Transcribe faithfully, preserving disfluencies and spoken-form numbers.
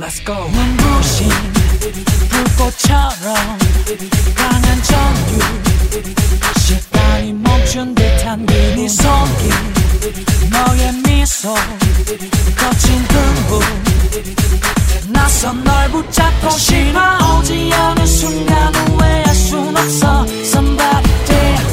Let's go. 눈부신 불꽃처럼 강한 전율, 시간이 멈춘 듯한 네 손길, 너의 미소, 거친 등분, 낯선 널 붙잡고 싶어. 오지 않은 순간 후회할 순 없어. Somebody